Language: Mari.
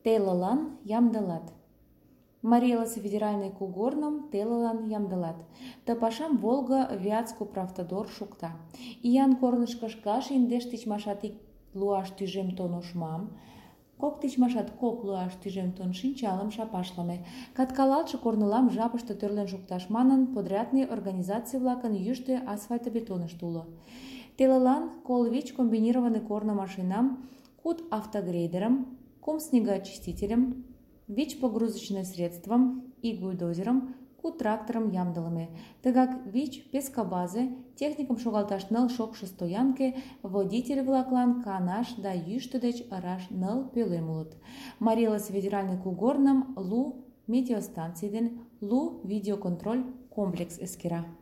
Телылан ямдылат. Марий Элысе федеральный кугорным телылан ямдылат. Ты пашам Волга-Вятск-Управтодор шукта. Иян корнышкыш каш индеш тичмашат ик луаш тӱжем тонн ошмам, кок тичмашат кок луаш тӱжем тонн шинчалым шапашлыме. Каткалалтше корнылам жапыште тӧрлен шукташ манын, подрядный организаций-влакын йӱштӧ асфальтобетонышт уло. Телылан 5 комбинированный корно машинам, 5 автогрейдерым, 3 снегоочистителем, 5 погрузочный средством, 1 бульдозерым, 5 тракторым ямдылыме. Тыгак 5 пескобазе, техникым шогалташ 9 шокшо стоянке, водитель-влаклан канаш да йӱштӧ деч ыраш 9 пӧлем улыт. Марий Элысе федеральный кугорным 10 метеостанций ден 10 видеоконтроль комплекс эскера.